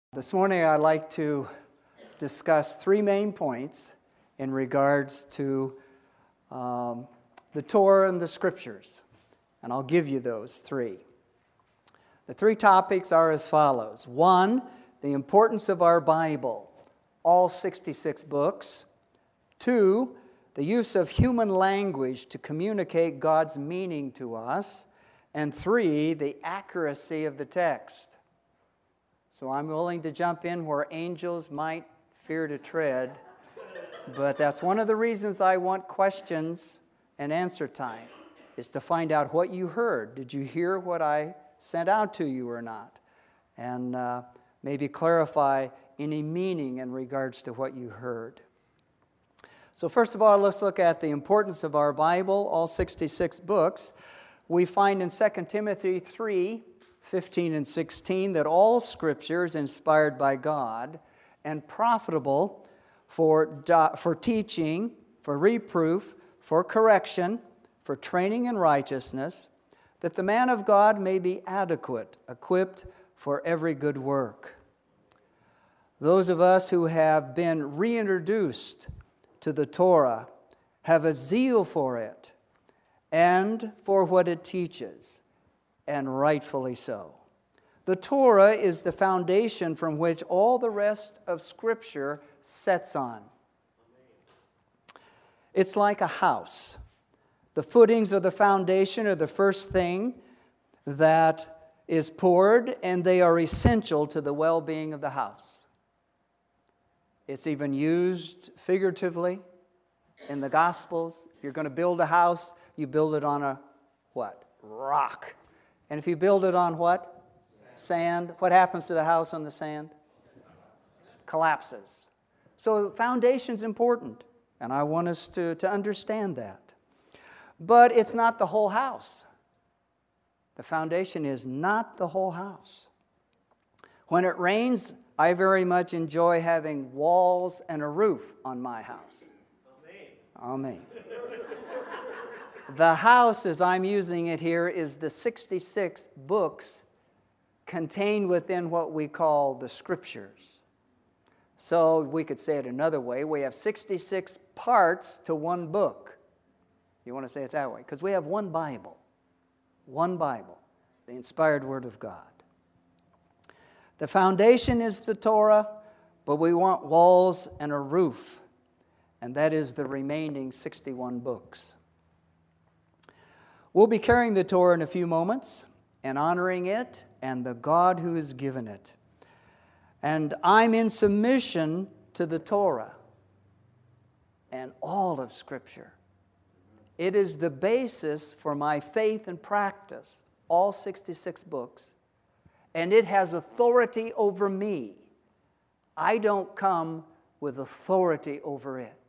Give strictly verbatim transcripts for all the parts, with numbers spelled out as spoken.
This morning I'd like to discuss three main points in regards to um, the Torah and the Scriptures, and I'll give you those three. The three topics are as follows. One, the importance of our Bible, all sixty-six books. Two, the use of human language to communicate God's meaning to us. And three, the accuracy of the text. So I'm willing to jump in where angels might fear to tread, but that's one of the reasons I want questions and answer time, is to find out what you heard. Did you hear what I sent out to you or not? And uh, maybe clarify any meaning in regards to what you heard. So first of all, let's look at the importance of our Bible, all sixty-six books. We find in Second Timothy three, fifteen and sixteen, that all Scripture is inspired by God and profitable for, do, for teaching, for reproof, for correction, for training in righteousness, that the man of God may be adequate, equipped for every good work. Those of us who have been reintroduced to the Torah have a zeal for it and for what it teaches, and rightfully so. The Torah is the foundation from which all the rest of Scripture sets on. It's like a house. The footings of the foundation are the first thing that is poured, and they are essential to the well-being of the house. It's even used figuratively in the Gospels. You're going to build a house, you build it on a what? Rock. And if you build it on what? Sand. What happens to the house on the sand? Collapses. So foundation's important, and I want us to, to understand that. But it's not the whole house. The foundation is not the whole house. When it rains, I very much enjoy having walls and a roof on my house. Amen. Amen. The house, as I'm using it here, is the sixty-six books contained within what we call the Scriptures. So we could say it another way. We have sixty-six parts to one book. You want to say it that way? Because we have one Bible. One Bible, the inspired Word of God. The foundation is the Torah, but we want walls and a roof, and that is the remaining sixty-one books. We'll be carrying the Torah in a few moments and honoring it and the God who has given it. And I'm in submission to the Torah and all of Scripture. It is the basis for my faith and practice, all sixty-six books, and it has authority over me. I don't come with authority over it.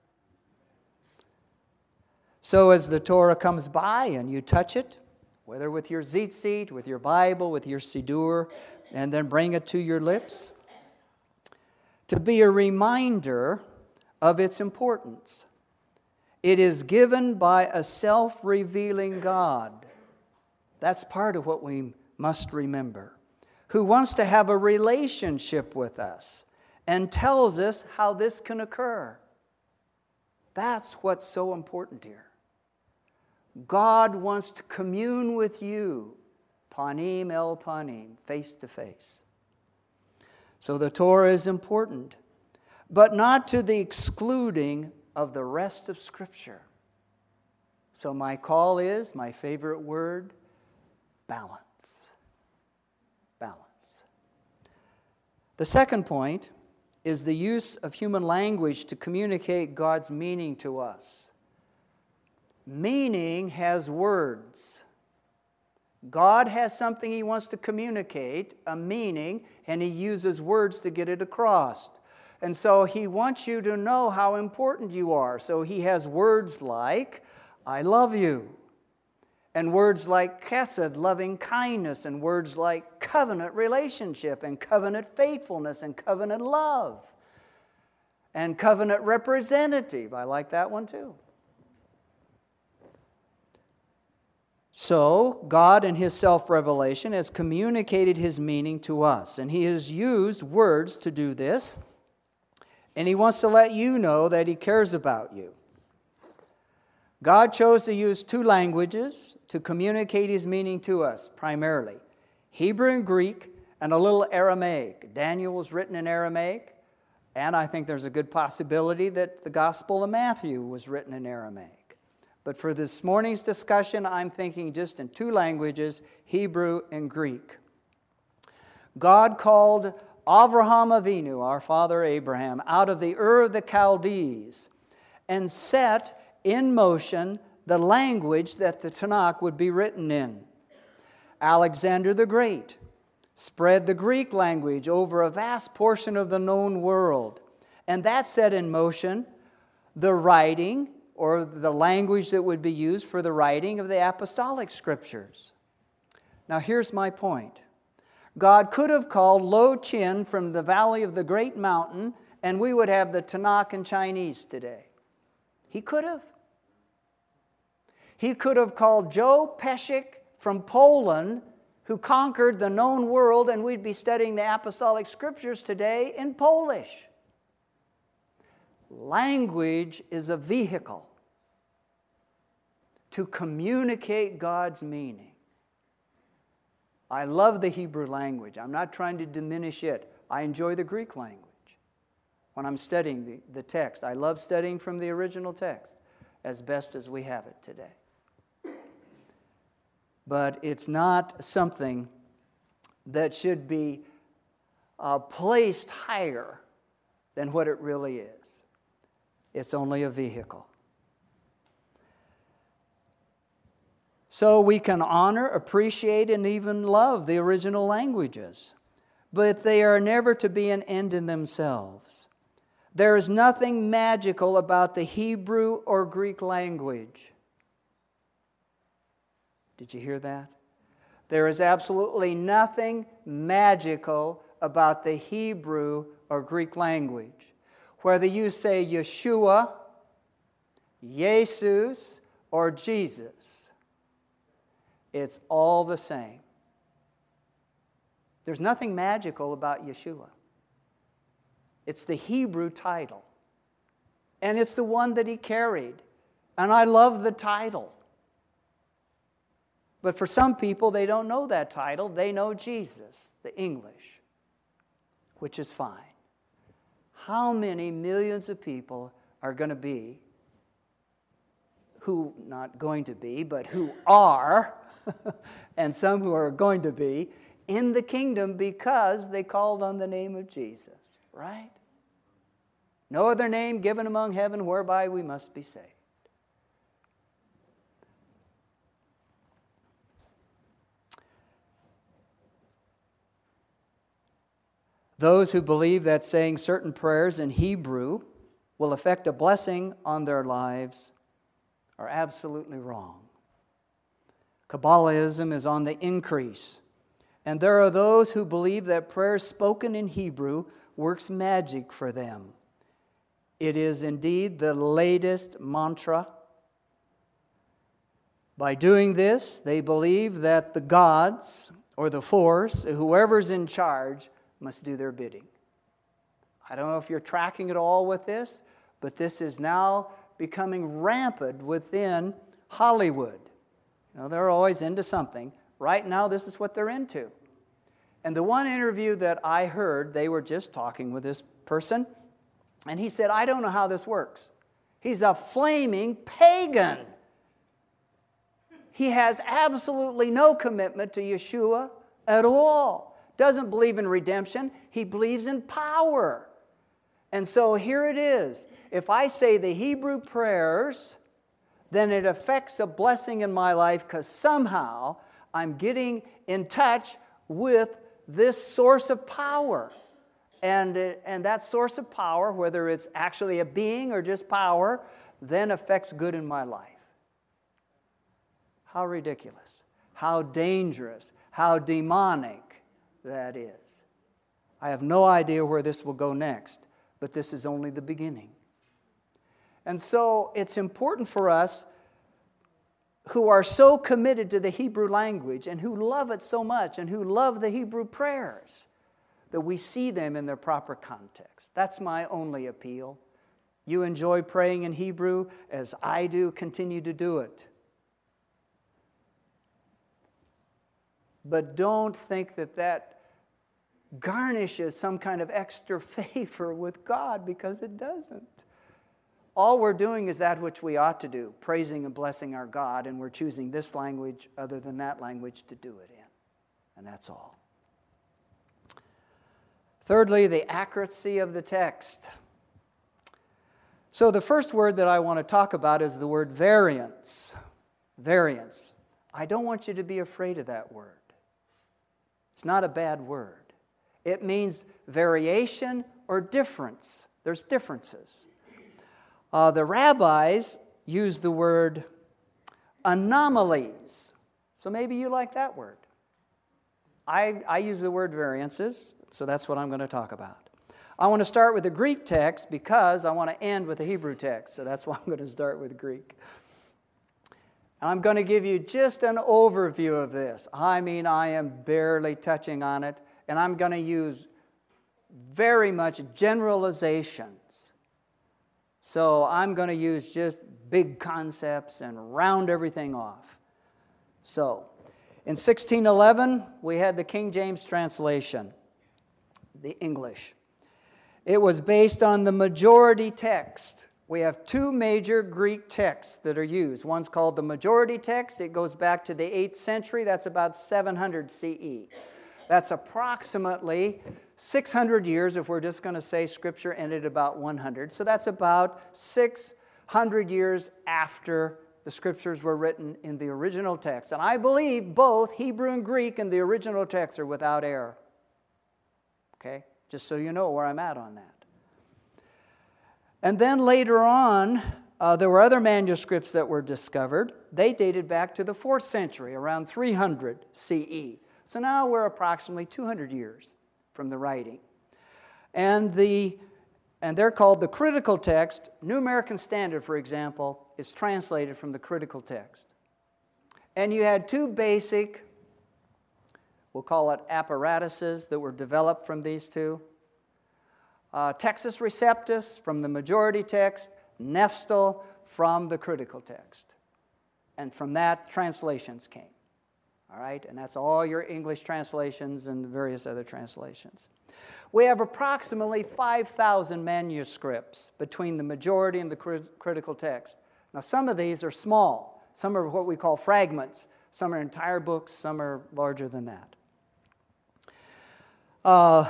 So as the Torah comes by and you touch it, whether with your tzitzit, with your Bible, with your siddur, and then bring it to your lips, to be a reminder of its importance. It is given by a self-revealing God. That's part of what we must remember. Who wants to have a relationship with us and tells us how this can occur. That's what's so important here. God wants to commune with you, panim el panim, face to face. So the Torah is important, but not to the excluding of the rest of Scripture. So my call is, my favorite word, balance. Balance. The second point is the use of human language to communicate God's meaning to us. Meaning has words. God has something He wants to communicate, a meaning, and He uses words to get it across. And so He wants you to know how important you are. So He has words like, I love you. And words like chesed, loving kindness. And words like covenant relationship, and covenant faithfulness, and covenant love. And covenant representative. I like that one too. So, God in His self-revelation has communicated His meaning to us, and He has used words to do this, and He wants to let you know that He cares about you. God chose to use two languages to communicate His meaning to us, primarily. Hebrew and Greek, and a little Aramaic. Daniel was written in Aramaic, and I think there's a good possibility that the Gospel of Matthew was written in Aramaic. But for this morning's discussion, I'm thinking just in two languages, Hebrew and Greek. God called Avraham Avinu, our father Abraham, out of the Ur of the Chaldees and set in motion the language that the Tanakh would be written in. Alexander the Great spread the Greek language over a vast portion of the known world, and that set in motion the writing or the language that would be used for the writing of the apostolic scriptures. Now here's my point. God could have called Lo Chin from the valley of the great mountain, and we would have the Tanakh in Chinese today. He could have. He could have called Joe Pesek from Poland, who conquered the known world, and we'd be studying the apostolic scriptures today in Polish. Language is a vehicle to communicate God's meaning. I love the Hebrew language. I'm not trying to diminish it. I enjoy the Greek language when I'm studying the, the text. I love studying from the original text as best as we have it today. But it's not something that should be uh, placed higher than what it really is. It's only a vehicle. So we can honor, appreciate, and even love the original languages, but they are never to be an end in themselves. There is nothing magical about the Hebrew or Greek language. Did you hear that? There is absolutely nothing magical about the Hebrew or Greek language. Whether you say Yeshua, Jesus, or Jesus, it's all the same. There's nothing magical about Yeshua. It's the Hebrew title. And it's the one that he carried. And I love the title. But for some people, they don't know that title. They know Jesus, the English, which is fine. How many millions of people are going to be, who, not going to be, but who are, and some who are going to be, in the kingdom because they called on the name of Jesus, right? No other name given among heaven whereby we must be saved. Those who believe that saying certain prayers in Hebrew will affect a blessing on their lives are absolutely wrong. Kabbalism is on the increase, and there are those who believe that prayers spoken in Hebrew works magic for them. It is indeed the latest mantra. By doing this, they believe that the gods or the force, whoever's in charge, must do their bidding. I don't know if you're tracking it all with this, but this is now becoming rampant within Hollywood. You know, they're always into something. Right now, this is what they're into. And the one interview that I heard, they were just talking with this person, and he said, I don't know how this works. He's a flaming pagan. He has absolutely no commitment to Yeshua at all. Doesn't believe in redemption. He believes in power. And so here it is. If I say the Hebrew prayers, then it affects a blessing in my life because somehow I'm getting in touch with this source of power. And, and that source of power, whether it's actually a being or just power, then affects good in my life. How ridiculous. How dangerous. How demonic that is. I have no idea where this will go next, but this is only the beginning. And so it's important for us who are so committed to the Hebrew language and who love it so much and who love the Hebrew prayers that we see them in their proper context. That's my only appeal. You enjoy praying in Hebrew as I do, continue to do it. But don't think that that garnishes some kind of extra favor with God, because it doesn't. All we're doing is that which we ought to do, praising and blessing our God, and we're choosing this language other than that language to do it in. And that's all. Thirdly, the accuracy of the text. So the first word that I want to talk about is the word variance. Variance. I don't want you to be afraid of that word. It's not a bad word. It means variation or difference. There's differences. Uh, the rabbis use the word anomalies. So maybe you like that word. I, I use the word variances, so that's what I'm going to talk about. I want to start with the Greek text because I want to end with the Hebrew text, so that's why I'm going to start with Greek. And I'm going to give you just an overview of this. I mean, I am barely touching on it, and I'm going to use very much generalizations. So I'm going to use just big concepts and round everything off. So, in sixteen eleven, we had the King James translation, the English. It was based on the majority text. We have two major Greek texts that are used. One's called the majority text. It goes back to the eighth century. That's about seven hundred C E. That's approximately six hundred years, if we're just going to say Scripture ended about one hundred. So that's about six hundred years after the Scriptures were written in the original text. And I believe both Hebrew and Greek in the original text are without error. Okay? Just so you know where I'm at on that. And then later on, uh, there were other manuscripts that were discovered. They dated back to the fourth century, around three hundred C E. So now we're approximately two hundred years from the writing. And, the, and they're called the critical text. New American Standard, for example, is translated from the critical text. And you had two basic, we'll call it apparatuses, that were developed from these two. Uh, Textus Receptus from the majority text, Nestle from the critical text. And from that, translations came. All right, and that's all your English translations and various other translations. We have approximately five thousand manuscripts between the majority and the crit- critical text. Now, some of these are small. Some are what we call fragments. Some are entire books. Some are larger than that. Uh,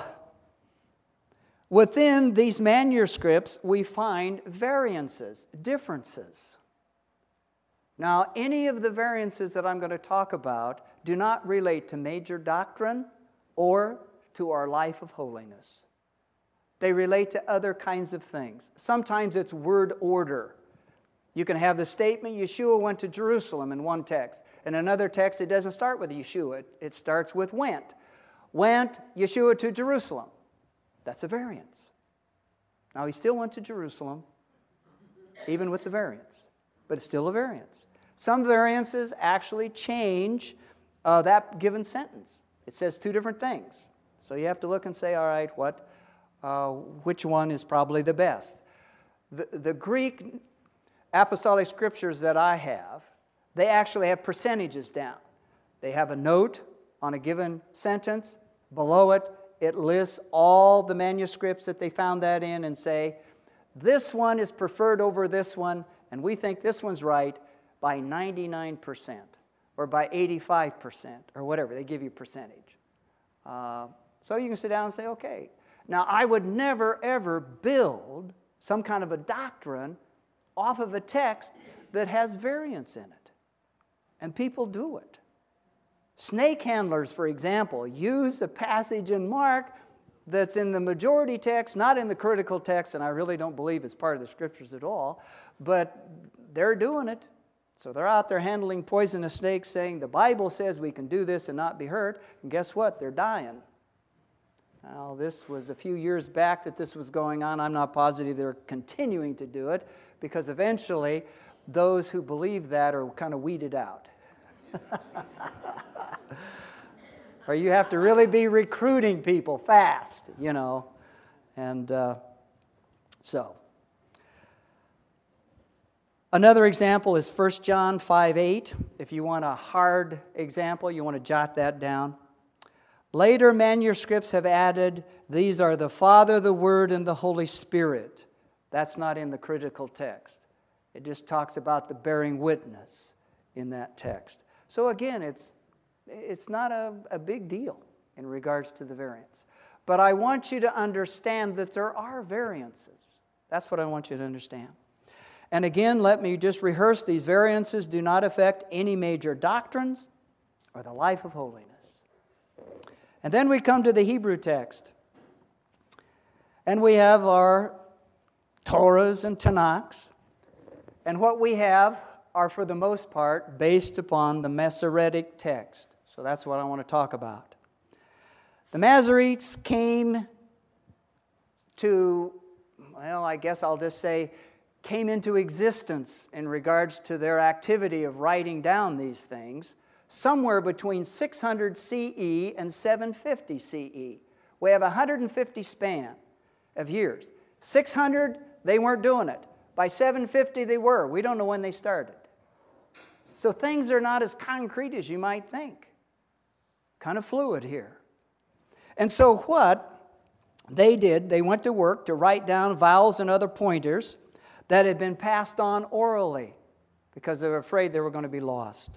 within these manuscripts, we find variances, differences. Now, any of the variances that I'm going to talk about do not relate to major doctrine or to our life of holiness. They relate to other kinds of things. Sometimes it's word order. You can have the statement, Yeshua went to Jerusalem in one text. In another text, it doesn't start with Yeshua. It starts with went. Went Yeshua to Jerusalem. That's a variance. Now, he still went to Jerusalem, even with the variance. But it's still a variance. Some variances actually change uh, that given sentence. It says two different things. So you have to look and say, all right, what, uh, which one is probably the best? The, the Greek apostolic scriptures that I have, they actually have percentages down. They have a note on a given sentence. Below it, it lists all the manuscripts that they found that in and say, this one is preferred over this one, and we think this one's right by ninety-nine percent or by eighty-five percent or whatever. They give you percentage. Uh, so you can sit down and say, okay. Now, I would never, ever build some kind of a doctrine off of a text that has variance in it. And people do it. Snake handlers, for example, use a passage in Mark that's in the majority text, not in the critical text, and I really don't believe it's part of the Scriptures at all, but they're doing it. So they're out there handling poisonous snakes, saying the Bible says we can do this and not be hurt, and guess what? They're dying. Now, this was a few years back that this was going on. I'm not positive they're continuing to do it, because eventually those who believe that are kind of weeded out. Or you have to really be recruiting people fast, you know. And uh, so. Another example is First John five eight. If you want a hard example, you want to jot that down. Later manuscripts have added, these are the Father, the Word, and the Holy Spirit. That's not in the critical text. It just talks about the bearing witness in that text. So again, it's, it's not a, a big deal in regards to the variants. But I want you to understand that there are variances. That's what I want you to understand. And again, let me just rehearse, these variances do not affect any major doctrines or the life of holiness. And then we come to the Hebrew text. And we have our Torahs and Tanakhs. And what we have are, for the most part, based upon the Masoretic text. So that's what I want to talk about. The Masoretes came to, well, I guess I'll just say, came into existence in regards to their activity of writing down these things somewhere between six hundred C E and seven fifty C E. We have a one hundred fifty span of years. six hundred, they weren't doing it. By seven fifty, they were. We don't know when they started. So things are not as concrete as you might think. Kind of fluid here. And so what they did, they went to work to write down vowels and other pointers that had been passed on orally because they were afraid they were going to be lost.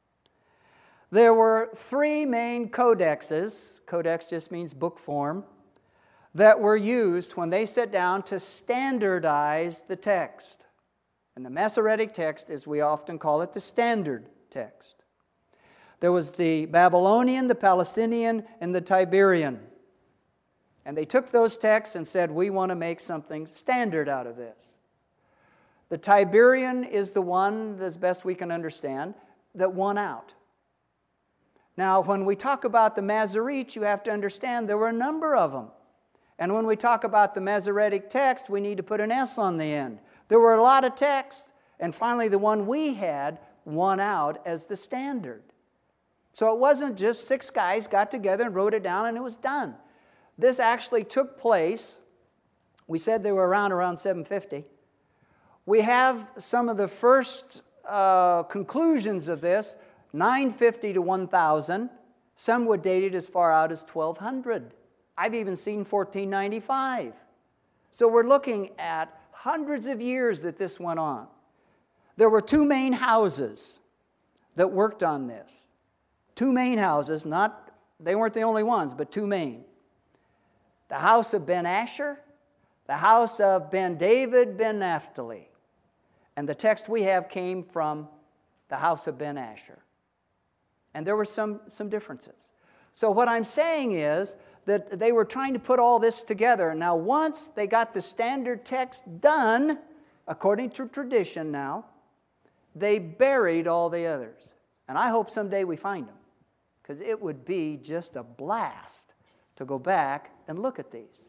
There were three main codexes, codex just means book form, that were used when they sat down to standardize the text. And the Masoretic text, as we often call it, the standard text. There was the Babylonian, the Palestinian, and the Tiberian. And they took those texts and said, we want to make something standard out of this. The Tiberian is the one, as best we can understand, that won out. Now, when we talk about the Masoretes, you have to understand there were a number of them. And when we talk about the Masoretic text, we need to put an S on the end. There were a lot of texts, and finally the one we had won out as the standard. So it wasn't just six guys got together and wrote it down and it was done. This actually took place, we said they were around around seven fifty. We have some of the first uh, conclusions of this, nine fifty to one thousand. Some would date it as far out as twelve hundred. I've even seen fourteen ninety-five. So we're looking at hundreds of years that this went on. There were two main houses that worked on this. Two main houses, not, they weren't the only ones, but two main. The house of Ben Asher, the house of Ben David ben Naphtali. And the text we have came from the house of Ben Asher. And there were some, some differences. So what I'm saying is that they were trying to put all this together. Now, once they got the standard text done, according to tradition now, they buried all the others. And I hope someday we find them, because it would be just a blast to go back and look at these.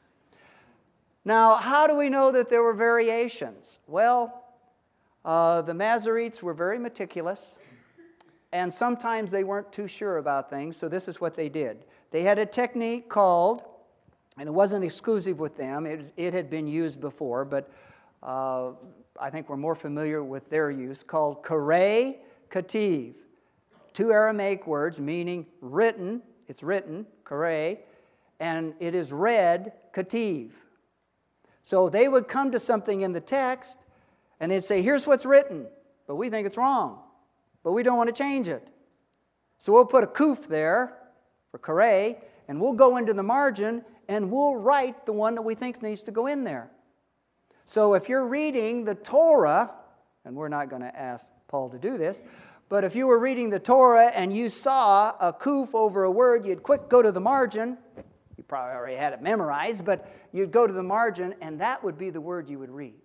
Now, how do we know that there were variations? Well, uh, the Masoretes were very meticulous, and sometimes they weren't too sure about things, so this is what they did. They had a technique called, and it wasn't exclusive with them, it, it had been used before, but uh, I think we're more familiar with their use, called Karei Kativ. Two Aramaic words meaning written, it's written, Karei, and it is read, Kativ. So they would come to something in the text, and they'd say, here's what's written, but we think it's wrong, but we don't want to change it. So we'll put a kuf there for Karei, and we'll go into the margin, and we'll write the one that we think needs to go in there. So if you're reading the Torah, and we're not going to ask Paul to do this, but if you were reading the Torah and you saw a kuf over a word, you'd quick go to the margin. You probably already had it memorized, but you'd go to the margin, and that would be the word you would read.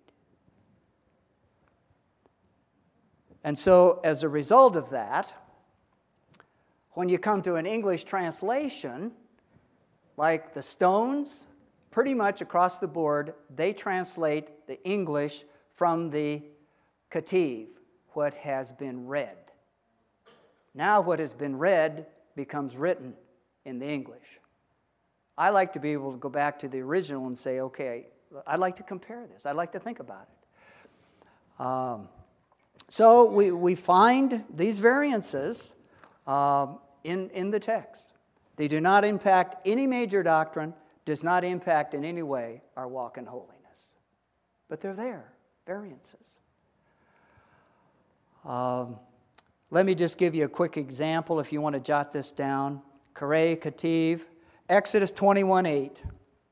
And so as a result of that, when you come to an English translation, like the Stones, pretty much across the board, they translate the English from the Kativ, what has been read. Now what has been read becomes written in the English. I like to be able to go back to the original and say, okay, I'd like to compare this. I'd like to think about it. Um, so we, we find these variances um, in, in the text. They do not impact any major doctrine, does not impact in any way our walk in holiness. But they're there, variances. Um, let me just give you a quick example if you want to jot this down. Karei, Kativ, Exodus twenty-one eight.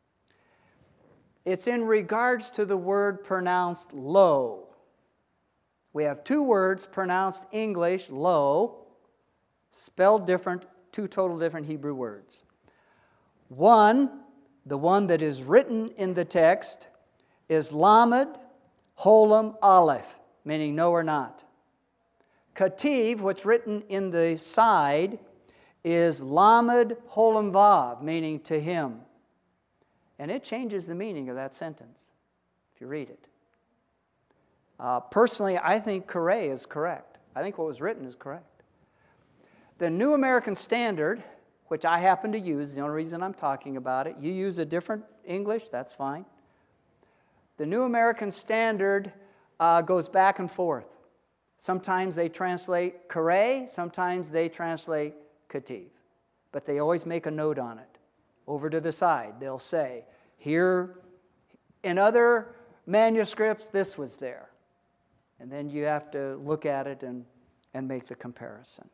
It's in regards to the word pronounced lo. We have two words pronounced English, lo, spelled different, two total different Hebrew words. One, the one that is written in the text, is Lamed, Holem, Aleph, meaning no or not. Kativ, what's written in the side, is Lamed, Holem, Vav, meaning to him. And it changes the meaning of that sentence, if you read it. Uh, personally, I think Karei is correct. I think what was written is correct. The New American Standard, which I happen to use, the only reason I'm talking about it, you use a different English, that's fine. The New American Standard uh, goes back and forth. Sometimes they translate Karei, sometimes they translate Kativ. But they always make a note on it. Over to the side, they'll say, here, in other manuscripts, this was there. And then you have to look at it and, and make the comparison.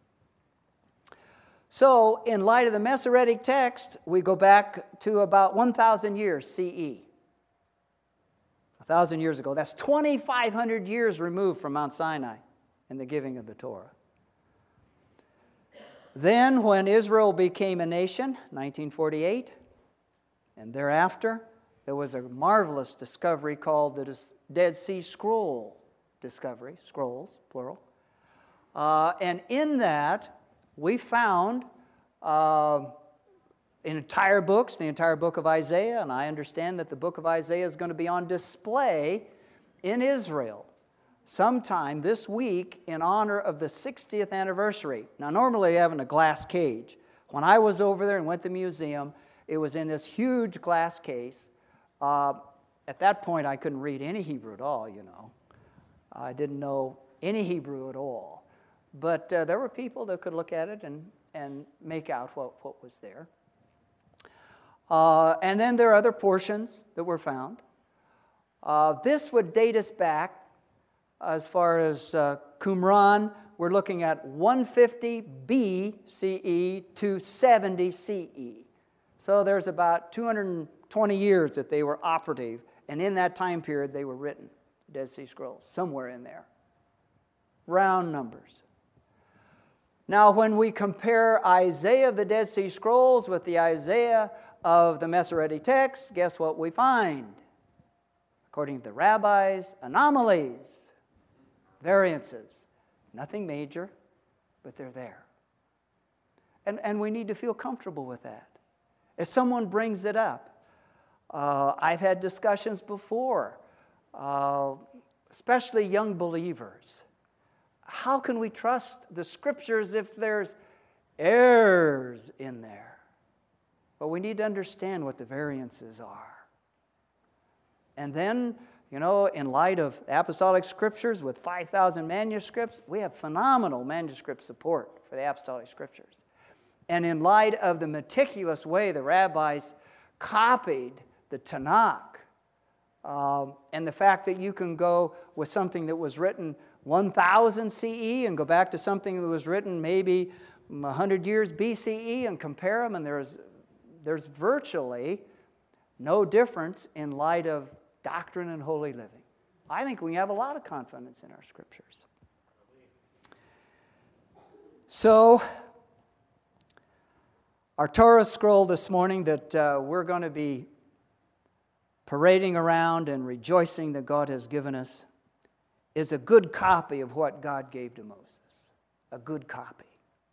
So, in light of the Masoretic text, we go back to about one thousand years C E. A thousand years ago. That's twenty-five hundred years removed from Mount Sinai and the giving of the Torah. Then, when Israel became a nation, nineteen forty-eight, and thereafter, there was a marvelous discovery called the Dead Sea Scroll discovery, scrolls, plural. Uh, and in that, we found uh, entire books, the entire book of Isaiah, and I understand that the book of Isaiah is going to be on display in Israel sometime this week in honor of the sixtieth anniversary. Now, normally they have in a glass cage. When I was over there and went to the museum, it was in this huge glass case. Uh, at that point, I couldn't read any Hebrew at all, you know. I didn't know any Hebrew at all. But uh, there were people that could look at it and, and make out what, what was there. Uh, and then there are other portions that were found. Uh, this would date us back, as far as uh, Qumran, we're looking at one fifty B C E to seventy C E. So there's about two hundred twenty years that they were operative, and in that time period they were written, Dead Sea Scrolls, somewhere in there. Round numbers. Now, when we compare Isaiah of the Dead Sea Scrolls with the Isaiah of the Masoretic text, guess what we find? According to the rabbis, anomalies, variances. Nothing major, but they're there. And, and we need to feel comfortable with that. If someone brings it up, uh, I've had discussions before, uh, especially young believers. How can we trust the Scriptures if there's errors in there? Well, we need to understand what the variances are. And then, you know, in light of apostolic Scriptures with five thousand manuscripts, we have phenomenal manuscript support for the apostolic Scriptures. And in light of the meticulous way the rabbis copied the Tanakh, um, and the fact that you can go with something that was written one thousand C E and go back to something that was written maybe one hundred years B C E and compare them, and there's, there's virtually no difference in light of doctrine and holy living. I think we have a lot of confidence in our Scriptures. So, our Torah scroll this morning that uh, we're going to be parading around and rejoicing that God has given us is a good copy of what God gave to Moses. A good copy.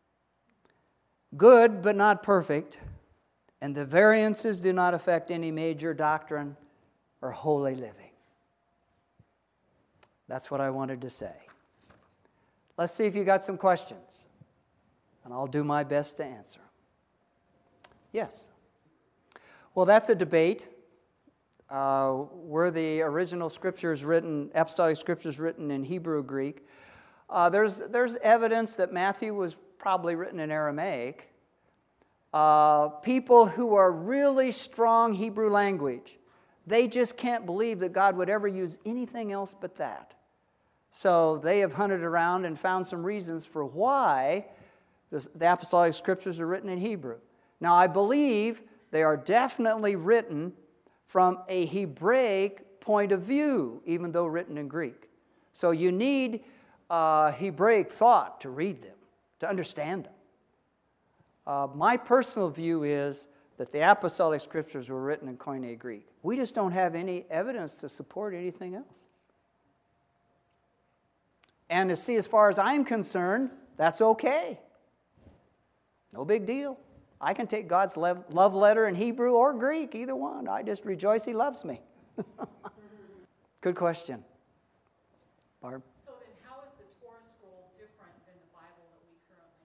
Good, but not perfect. And the variances do not affect any major doctrine or holy living. That's what I wanted to say. Let's see if you got some questions, and I'll do my best to answer. Yes. Well, that's a debate. Uh, were the original scriptures written, apostolic scriptures written in Hebrew or Greek? Uh, there's, there's evidence that Matthew was probably written in Aramaic. Uh, people who are really strong Hebrew language, they just can't believe that God would ever use anything else but that. So they have hunted around and found some reasons for why the, the apostolic scriptures are written in Hebrew. Now, I believe they are definitely written from a Hebraic point of view, even though written in Greek. So you need uh, Hebraic thought to read them, to understand them. Uh, my personal view is that the apostolic scriptures were written in Koine Greek. We just don't have any evidence to support anything else. And to see, as far as I'm concerned, that's okay. No big deal. I can take God's love letter in Hebrew or Greek, either one. I just rejoice He loves me. Good question. Barb? So then how is the Torah scroll different than the Bible that we currently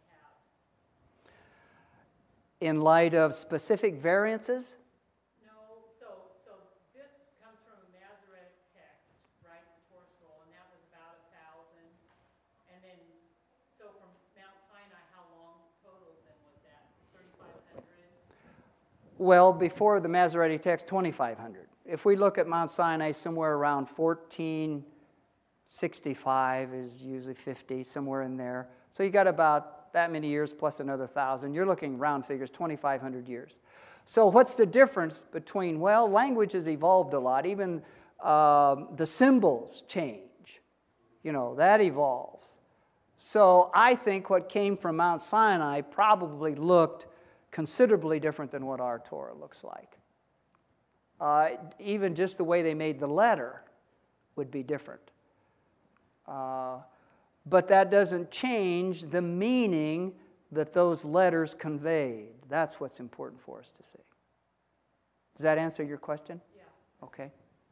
have? In light of specific variances? No, so so this comes from a Masoretic text, right, the Torah scroll, and that was about a thousand. And then, so from Mount Sinai, how long total then was that? thirty-five hundred? Well, before the Masoretic text, twenty-five hundred. If we look at Mount Sinai, somewhere around fourteen sixty-five is usually fifty, somewhere in there. So you got about that many years plus another thousand. You're looking round figures, twenty-five hundred years. So what's the difference between, well, language has evolved a lot. Even uh, the symbols change. You know, that evolves. So I think what came from Mount Sinai probably looked considerably different than what our Torah looks like. Uh, even just the way they made the letter would be different. Uh, but that doesn't change the meaning that those letters conveyed. That's what's important for us to see. Does that answer your question? Yeah. Okay.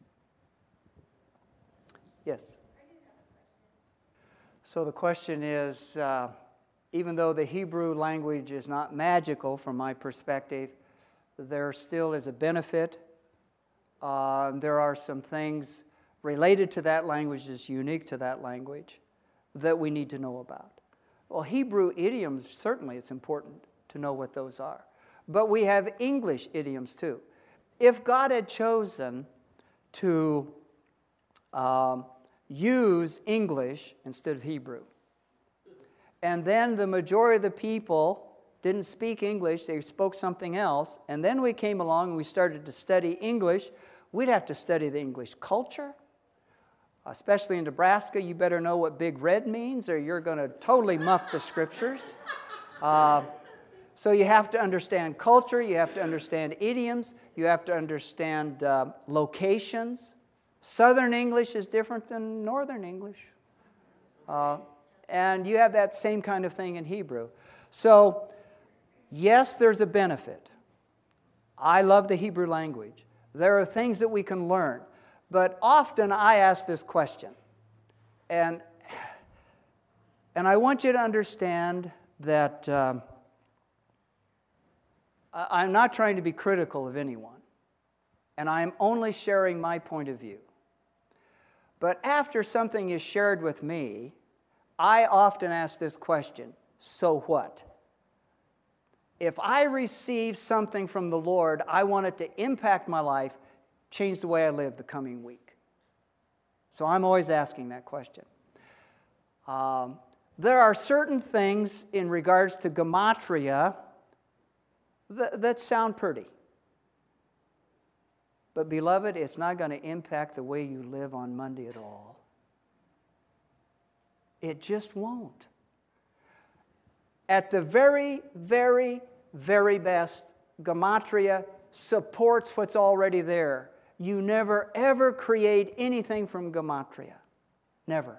Yes? So the question is, uh, even though the Hebrew language is not magical from my perspective, there still is a benefit. Uh, there are some things related to that language that's unique to that language that we need to know about. Well, Hebrew idioms, certainly it's important to know what those are. But we have English idioms too. If God had chosen to um, use English instead of Hebrew, and then the majority of the people didn't speak English, they spoke something else, and then we came along and we started to study English, we'd have to study the English culture. Especially in Nebraska, you better know what Big Red means or you're going to totally muff the scriptures. Uh, so you have to understand culture, you have to understand idioms, you have to understand uh, locations. Southern English is different than Northern English. Uh, and you have that same kind of thing in Hebrew. So, yes, there's a benefit. I love the Hebrew language. There are things that we can learn. But often I ask this question, and, and I want you to understand that um, I'm not trying to be critical of anyone, and I'm only sharing my point of view. But after something is shared with me, I often ask this question, so what? If I receive something from the Lord, I want it to impact my life, change the way I live the coming week. So I'm always asking that question. Um, there are certain things in regards to gematria that, that sound pretty. But beloved, it's not going to impact the way you live on Monday at all. It just won't. At the very, very, very best, gematria supports what's already there. You never, ever create anything from gematria. Never.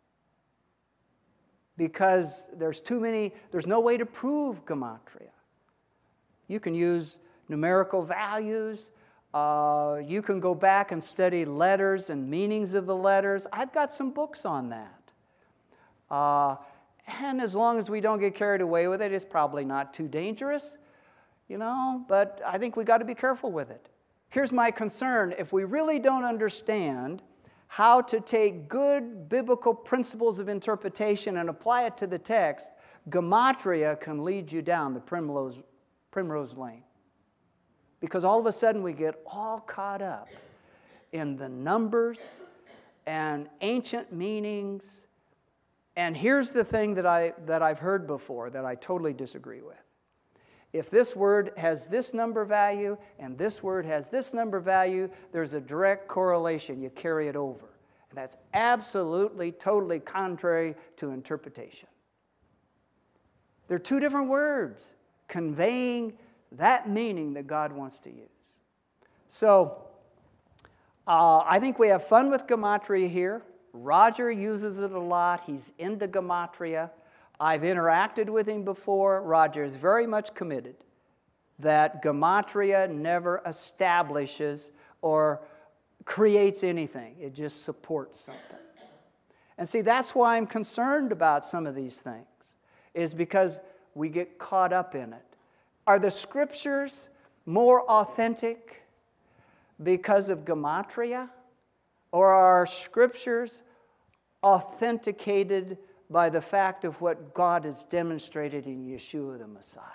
Because there's too many, there's no way to prove gematria. You can use numerical values. Uh, you can go back and study letters and meanings of the letters. I've got some books on that. Uh, and as long as we don't get carried away with it, it's probably not too dangerous, you know, but I think we got to be careful with it. Here's my concern. If we really don't understand how to take good biblical principles of interpretation and apply it to the text, gematria can lead you down the primrose, primrose lane. Because all of a sudden we get all caught up in the numbers and ancient meanings. And here's the thing that, I, that I've heard before that I totally disagree with. If this word has this number value and this word has this number value, there's a direct correlation. You carry it over. And that's absolutely, totally contrary to interpretation. They're two different words conveying that meaning that God wants to use. So, uh, I think we have fun with gematria here. Roger uses it a lot. He's into gematria. I've interacted with him before. Roger is very much committed that gematria never establishes or creates anything. It just supports something. And see, that's why I'm concerned about some of these things, is because we get caught up in it. Are the scriptures more authentic because of gematria? Or are scriptures authenticated by the fact of what God has demonstrated in Yeshua the Messiah?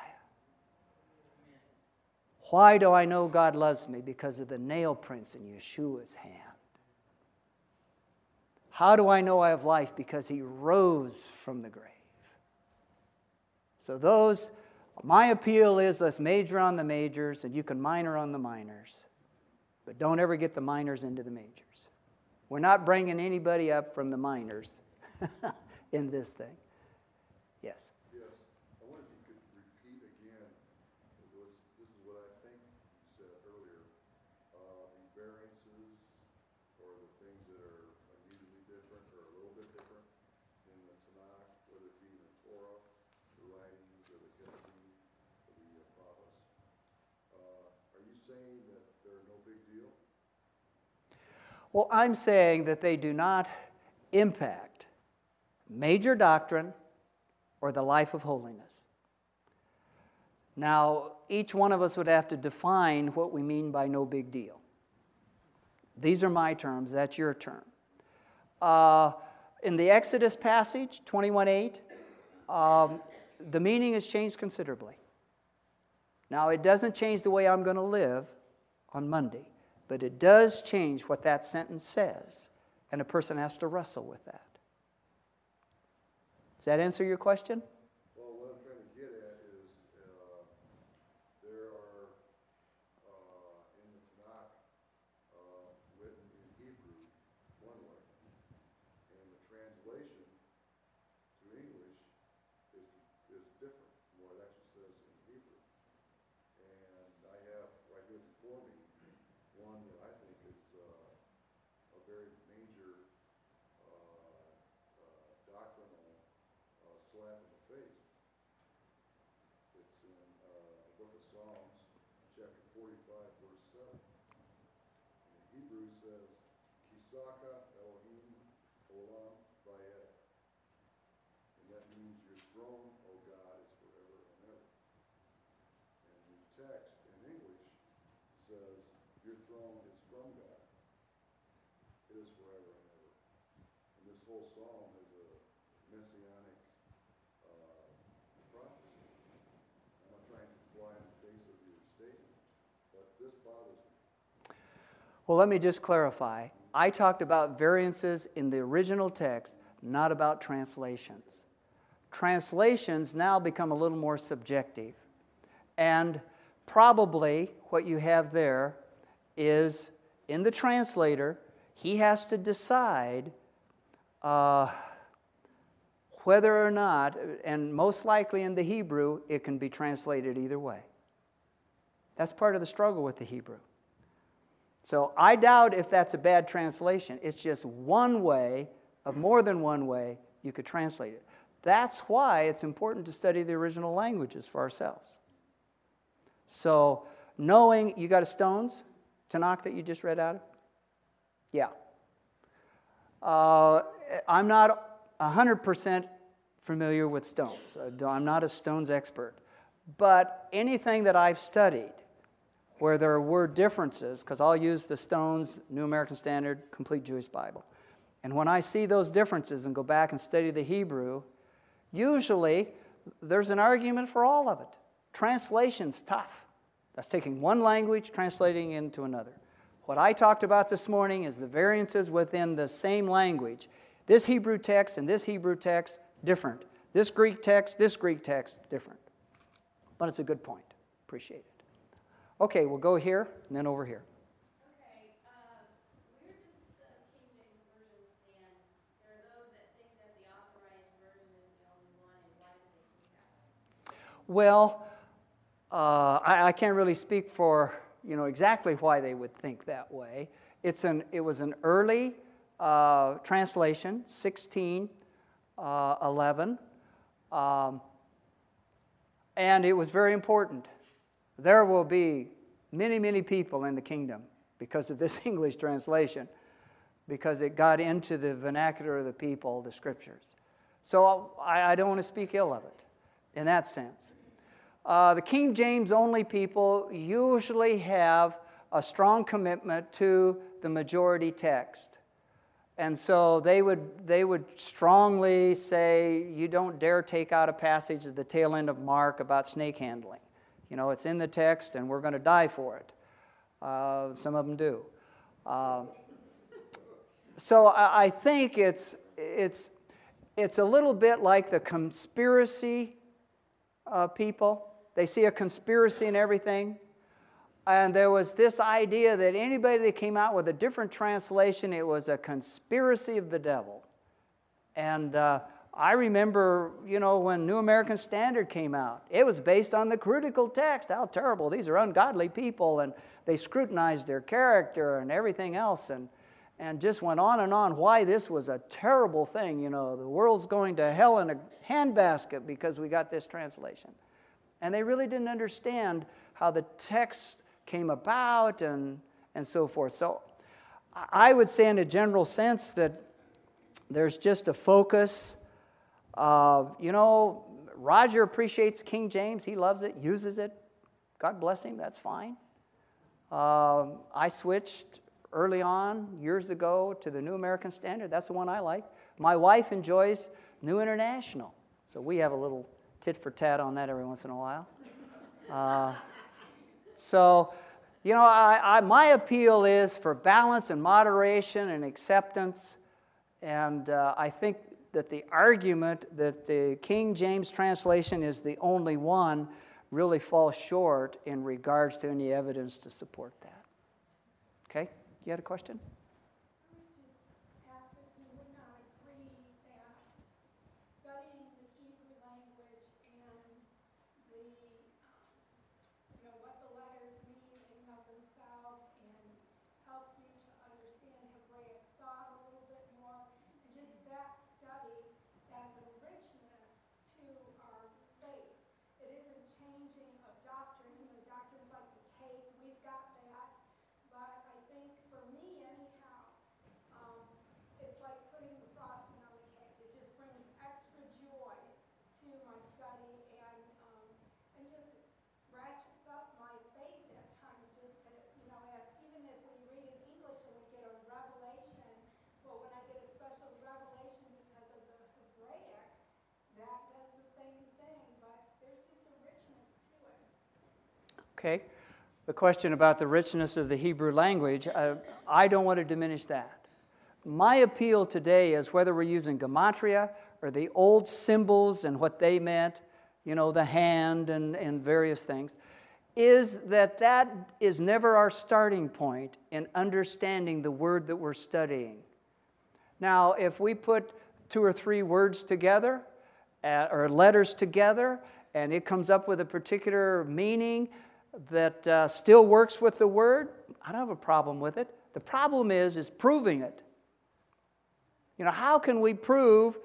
Why do I know God loves me? Because of the nail prints in Yeshua's hand. How do I know I have life? Because he rose from the grave. So those... My appeal is let's major on the majors and you can minor on the minors. But don't ever get the minors into the majors. We're not bringing anybody up from the minors in this thing. Yes? Yes. I wonder if you could repeat again. It was, this is what I think you said earlier. Uh, the variances or the things that are unusually different or a little bit different in the Tanakh, whether it be in the Torah, the writings, or the Ketuvim. Saying that they're no big deal? Well, I'm saying that they do not impact major doctrine or the life of holiness. Now, each one of us would have to define what we mean by no big deal. These are my terms, that's your term. Uh, in the Exodus passage, twenty-one eight, um, the meaning has changed considerably. Now, it doesn't change the way I'm going to live on Monday, but it does change what that sentence says, and a person has to wrestle with that. Does that answer your question? Well, what I'm trying to get at is uh, there are, uh, in the Tanakh, uh, written in Hebrew one way, and the translation to English is, is different from what it actually says in Hebrew. And I have right here before me one that I think is uh, a very major uh, uh, doctrinal uh, slap in the face. It's in uh, the book of Psalms, chapter forty-five, verse seven. In Hebrew says, Kisaka Elohim Olam Vayed. And that means your throne, O God, is forever and ever. And the text in English says, your throne is from God. It is forever and ever. And this whole psalm is a messianic uh, prophecy. I'm not trying to fly in the face of your statement, but this bothers me. Well, let me just clarify. I talked about variances in the original text, not about translations. Translations now become a little more subjective. And probably what you have there is, in the translator, he has to decide uh, whether or not, and most likely in the Hebrew, it can be translated either way. That's part of the struggle with the Hebrew. So I doubt if that's a bad translation. It's just one way, of more than one way, you could translate it. That's why it's important to study the original languages for ourselves. So knowing, you got a Stones? Tanakh that you just read out of? Yeah. Uh, I'm not one hundred percent familiar with stones. I'm not a stones expert. But anything that I've studied where there were differences, because I'll use the Stones, New American Standard, Complete Jewish Bible. And when I see those differences and go back and study the Hebrew, usually there's an argument for all of it. Translation's tough. That's taking one language, translating into another. What I talked about this morning is the variances within the same language. This Hebrew text and this Hebrew text, different. This Greek text, this Greek text, different. But it's a good point. Appreciate it. Okay, we'll go here and then over here. Okay, uh, where does the King James Version stand? There are those that think that the Authorized Version is the only one, and why do they think that way? Well, uh, I, I can't really speak for you know exactly why they would think that way. It's an it was an early uh, translation, sixteen eleven, um, and it was very important. There will be many, many people in the kingdom because of this English translation, because it got into the vernacular of the people, the Scriptures. So I, I don't want to speak ill of it in that sense. Uh, the King James only people usually have a strong commitment to the majority text. And so they would, they would strongly say, you don't dare take out a passage at the tail end of Mark about snake handling. You know, it's in the text, and we're going to die for it. Uh, some of them do. Uh, so I, I think it's it's it's a little bit like the conspiracy uh, people. They see a conspiracy in everything, and there was this idea that anybody that came out with a different translation, it was a conspiracy of the devil. And uh, I remember, you know, when New American Standard came out, it was based on the critical text. How terrible. These are ungodly people, and they scrutinized their character and everything else, and, and just went on and on why this was a terrible thing. You know, the world's going to hell in a handbasket because we got this translation. And they really didn't understand how the text came about and, and so forth. So I would say in a general sense that there's just a focus. Uh, you know, Roger appreciates King James. He loves it, uses it. God bless him, that's fine. Uh, I switched early on, years ago, to the New American Standard. That's the one I like. My wife enjoys New International. So we have a little tit for tat on that every once in a while. Uh, so, you know, I, I, my appeal is for balance and moderation and acceptance. And uh, I think that the argument that the King James translation is the only one really falls short in regards to any evidence to support that. Okay? You had a question? I would just ask if you would not agree that studying the Hebrew language and the, um, you know, what the letters mean in and of themselves and helps you to understand Hebraic thought a little bit more, and just that study adds a richness to our faith. It isn't changing of doctrine. You know, doctrine's like the cake. We've got that. But I think for me, anyhow, um, it's like putting the frosting on the cake. It just brings extra joy to my study and um, and just ratchets up my faith at times. Just to, you know, as, even if we read in English and we get a revelation, but when I get a special revelation because of the Hebraic, that does the same thing. But there's just a richness to it. Okay. The question about the richness of the Hebrew language, uh, I don't want to diminish that. My appeal today is whether we're using gematria or the old symbols and what they meant, you know, the hand and, and various things, is that that is never our starting point in understanding the word that we're studying. Now, if we put two or three words together uh, or letters together and it comes up with a particular meaning that uh, still works with the word, I don't have a problem with it. The problem is, is proving it. You know, how can we prove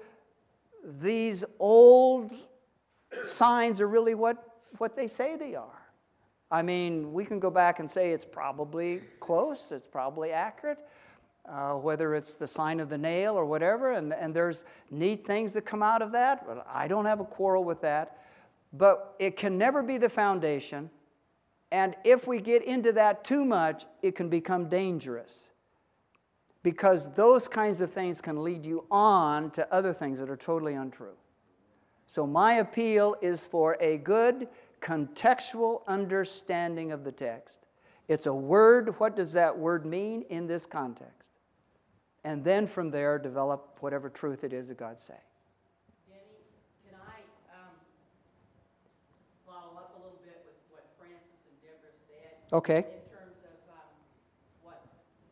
these old signs are really what, what they say they are? I mean, we can go back and say it's probably close, it's probably accurate, uh, whether it's the sign of the nail or whatever, and, and there's neat things that come out of that. But I don't have a quarrel with that. But it can never be the foundation, and if we get into that too much, it can become dangerous, because those kinds of things can lead you on to other things that are totally untrue. So my appeal is for a good contextual understanding of the text. It's a word. What does that word mean in this context? And then from there, develop whatever truth it is that God's saying. Denny, can I um, follow up a little bit with what Francis and Deborah said? Okay. In terms of um, what,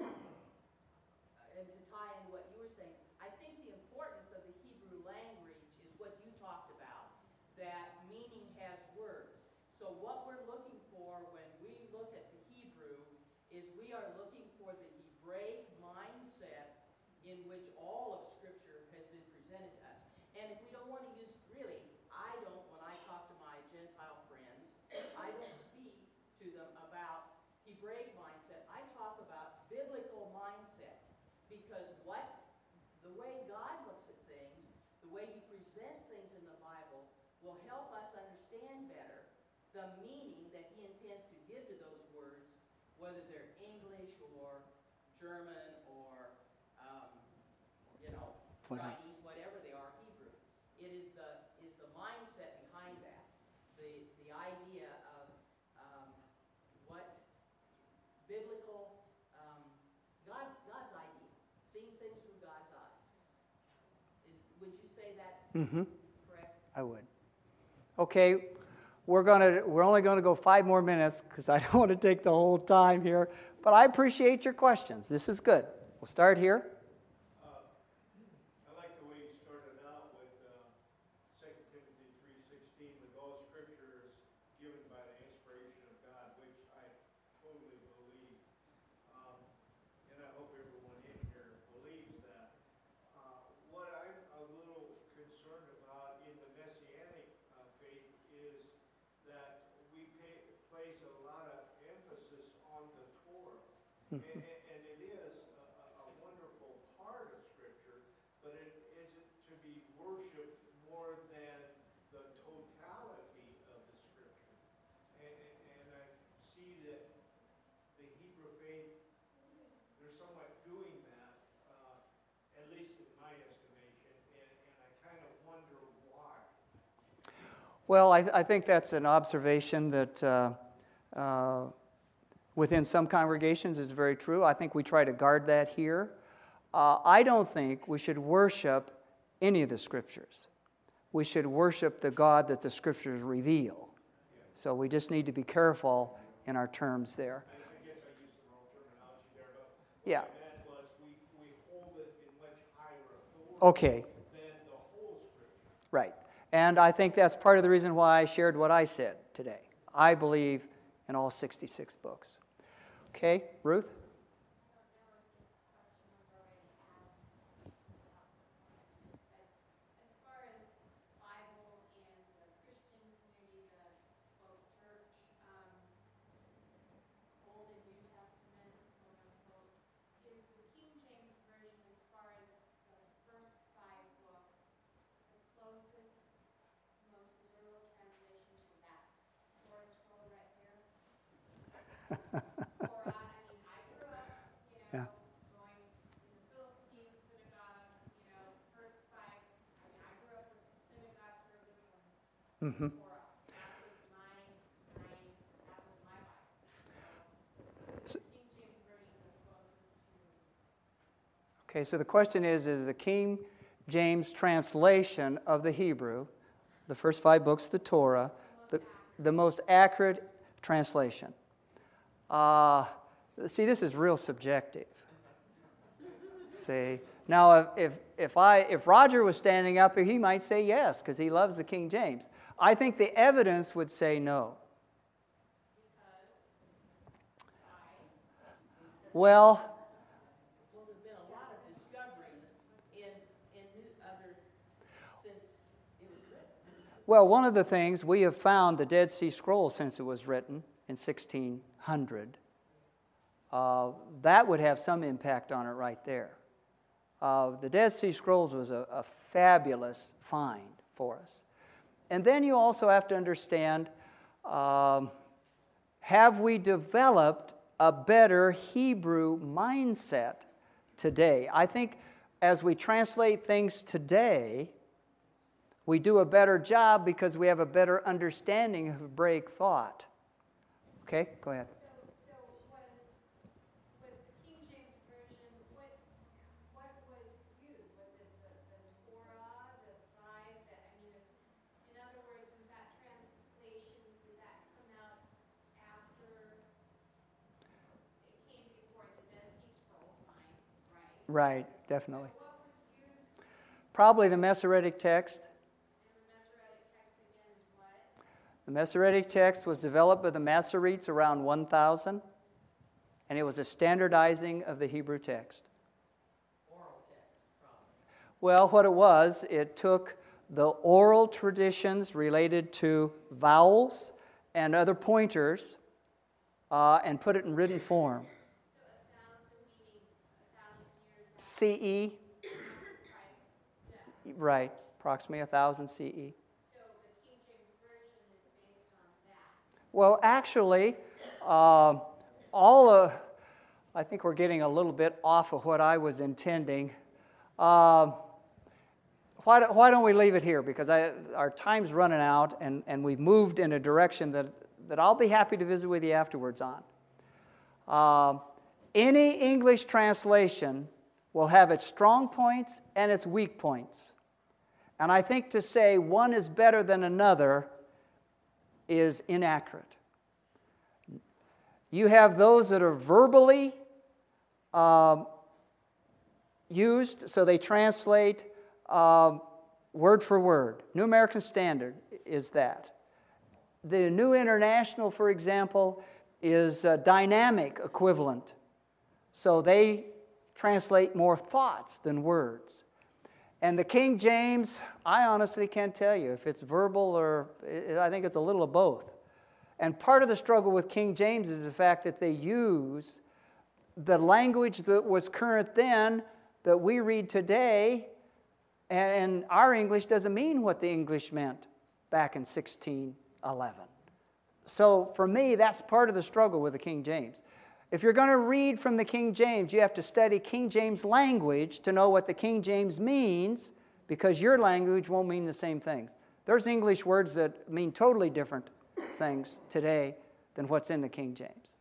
and to tie in what you were saying, I think the importance of the Hebrew language is what you talked about, that meaning has words. So what we're looking for when we look at the Hebrew is we are looking for the Hebraic mindset in which all of Scripture has been presented to us. And if we don't want to use, really, I don't, when I talk to my Gentile friends, I don't speak to them about Hebraic mindset. I talk about biblical mindset, because what, the way God looks at things, the way He presents things in the Bible, will help us understand better the meaning that He intends to give to those words, whether they're English or German or, um, you know, What- Chinese, whatever they are, Hebrew. It is the is the mindset behind that, the the idea of um, what biblical um, God's God's idea, seeing things through God's eyes. Is would you say that's Mm-hmm. correct? I would. Okay, we're gonna we're only going to go five more minutes because I don't want to take the whole time here. But I appreciate your questions. This is good. We'll start here. I like the way you started out with uh, Second Timothy three sixteen, with all Scripture is given by the inspiration of God, which I totally believe. Um, and I hope everyone in here believes that. Uh, what I'm a little concerned about in the Messianic uh, faith is that we pay, place a lot of emphasis on the Torah. And, and it is a, a wonderful part of Scripture, but it isn't to be worshipped more than the totality of the Scripture. And, and, and I see that the Hebrew faith, they're somewhat doing that, uh, at least in my estimation, and, and I kind of wonder why. Well, I, I think that's an observation that uh, uh, within some congregations is very true. I think we try to guard that here. Uh, I don't think we should worship any of the Scriptures. We should worship the God that the Scriptures reveal. So we just need to be careful in our terms there. I, I guess I used the wrong terminology there, but what Yeah. I meant was we, we hold it in much higher authority Okay, than the whole Scripture. right. And I think that's part of the reason why I shared what I said today. I believe in all sixty-six books. Okay, Ruth? As far as Bible and the Christian community, the quote church, um, Old and New Testament, quote unquote, is the King James Version, as far as the first five books, the closest, most literal translation to that Torah scroll right there? Torah, I mean, I grew up, you Yeah. know, going in the Philippines synagogue, you know, first five, I mean, I grew up with synagogue service and Mm-hmm. Torah. That was my, my, that was my Bible. So, the King James Version is the closest to. Okay, so the question is, is the King James translation of the Hebrew, the first five books, the Torah, the, the most accurate translation? Uh, see, this is real subjective. See, now if, if, if, I, if Roger was standing up here, he might say yes, because he loves the King James. I think the evidence would say no. Well, Well, there've been a lot of discoveries in in new other since it was written. well, one of the things, we have found the Dead Sea Scrolls since it was written in sixteen hundred, uh, that would have some impact on it right there. Uh, the Dead Sea Scrolls was a, a fabulous find for us. And then you also have to understand, um, have we developed a better Hebrew mindset today? I think as we translate things today, we do a better job because we have a better understanding of Hebraic thought. Okay, go ahead. So, so was, was the King James Version, what, what was used? Was it the, the Torah, the five, that, I mean, in other words, was that translation, did that come out after, it came before the Dead Sea Scroll find, right? Right, definitely. So what was used, Probably the Masoretic text. and the Masoretic text again is what? The Masoretic text was developed by the Masoretes around one thousand, and it was a standardizing of the Hebrew text. Oral text, probably. Well, what it was, it took the oral traditions related to vowels and other pointers uh, and put it in written form. So a thousand meaning a thousand years after C E, Christ's death. right, approximately one thousand C E. So the King James Version is based on that. Well, actually, uh, all of, I think we're getting a little bit off of what I was intending. Uh, why, do, why don't we leave it here? Because I, our time's running out, and, and we've moved in a direction that, that I'll be happy to visit with you afterwards on. Uh, any English translation will have its strong points and its weak points. And I think to say one is better than another is inaccurate. You have those that are verbally um, used, so they translate um, word for word. New American Standard is that. The New International, for example, is a dynamic equivalent. So they translate more thoughts than words. And the King James, I honestly can't tell you if it's verbal or I think it's a little of both. And part of the struggle with King James is the fact that they use the language that was current then that we read today, and our English doesn't mean what the English meant back in sixteen eleven. So for me, that's part of the struggle with the King James. If you're going to read from the King James, you have to study King James language to know what the King James means, because your language won't mean the same things. There's English words that mean totally different things today than what's in the King James.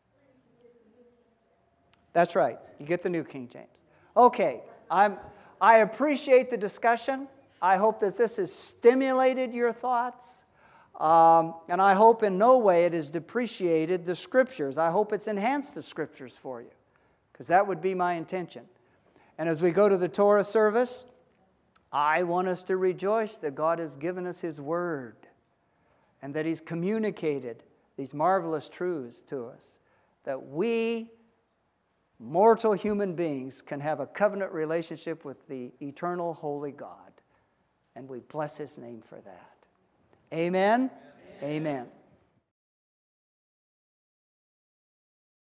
That's right. You get the New King James. Okay. I'm, I appreciate the discussion. I hope that this has stimulated your thoughts. Um, and I hope in no way it has depreciated the Scriptures. I hope it's enhanced the Scriptures for you, because that would be my intention. And as we go to the Torah service, I want us to rejoice that God has given us His Word and that He's communicated these marvelous truths to us, that we, mortal human beings, can have a covenant relationship with the eternal holy God. And we bless His name for that. Amen? Amen. Amen.